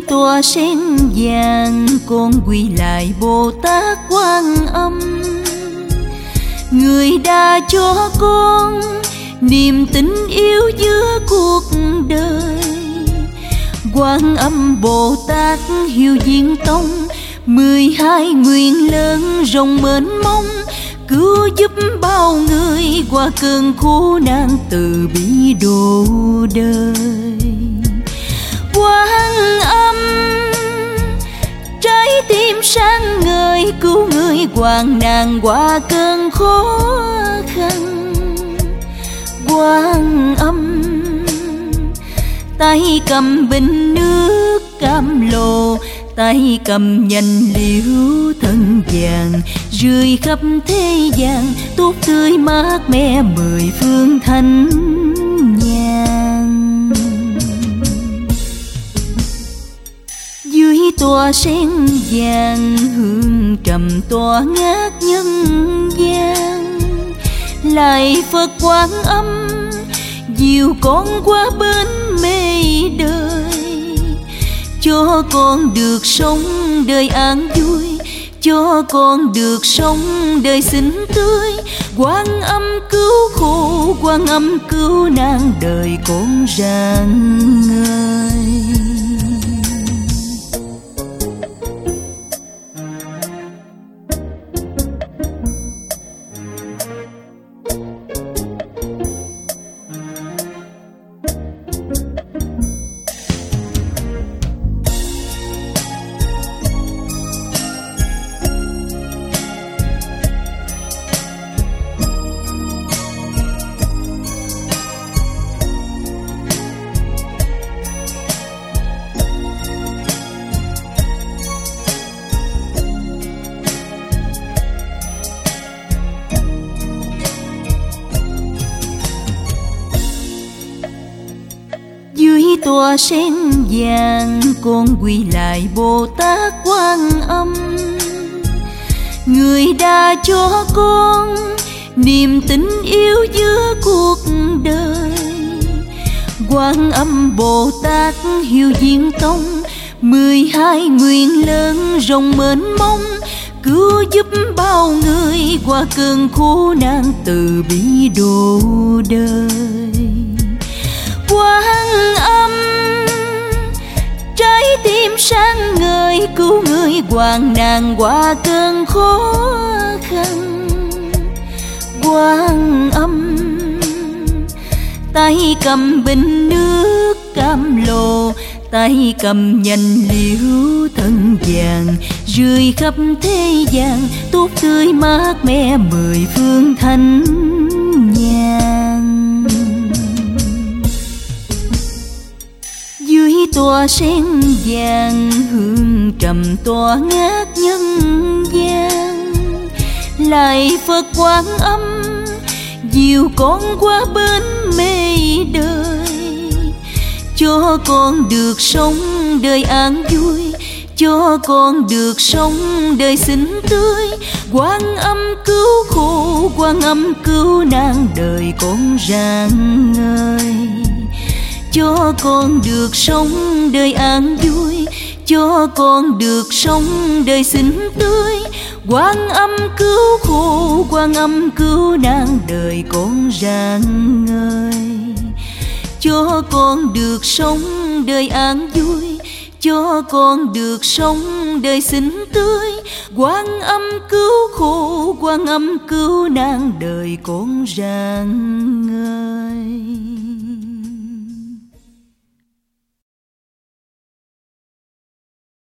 tòa sen vàng, con quy lại Bồ Tát Quan Âm. Người đã cho con niềm tin yêu giữa cuộc đời. Quan Âm Bồ Tát Hiếu Diên Tông, 12 nguyện lớn rộng mênh mông, cứu giúp bao người qua cơn khổ nạn, từ bi độ đời. Quan Âm trái tim sáng ngời, cứu người hoạn nạn qua cơn khó khăn. Quan Âm tay cầm bình nước cam lồ, tay cầm nhành liễu thân vàng, rơi khắp thế gian tốt tươi mát mẻ 10 phương thánh nhàn. Dưới tòa sen vàng hương trầm tỏa ngát nhân gian, lại Phật Quan Âm dìu con qua bên mê đời, cho con được sống đời an vui, cho con được sống đời xinh tươi. Quan Âm cứu khổ, Quan Âm cứu nạn, đời con rạng ngời. Dưới tòa sen vàng, con quy lại Bồ Tát Quan Âm. Người đã cho con niềm tin yêu giữa cuộc đời. Quan Âm Bồ Tát Hiếu Diên Tông, 12 nguyện lớn rộng mênh mông, cứu giúp bao người qua cơn khổ nạn, từ bi độ đời. Quan Âm trái tim sáng ngời, cứu người hoạn nạn qua cơn khó khăn. Quan Âm tay cầm bình nước cam lồ, tay cầm nhành liễu thân vàng, rơi khắp thế gian tốt tươi mát mẻ 10 phương thánh nhàn. Dưới tòa sen vàng hương trầm tỏa ngát nhân gian, lại Phật Quan Âm dìu con qua bên mê đời, cho con được sống đời an vui, cho con được sống đời xinh tươi. Quan Âm cứu khổ, Quan Âm cứu nạn, đời con rạng ngời. Cho con được sống đời an vui, cho con được sống đời xinh tươi. Quan Âm cứu khổ, Quan Âm cứu nạn, đời con rạng ngời. Cho con được sống đời an vui, cho con được sống đời xinh tươi. Quan Âm cứu khổ, Quan Âm cứu nạn, đời con rạng ngời.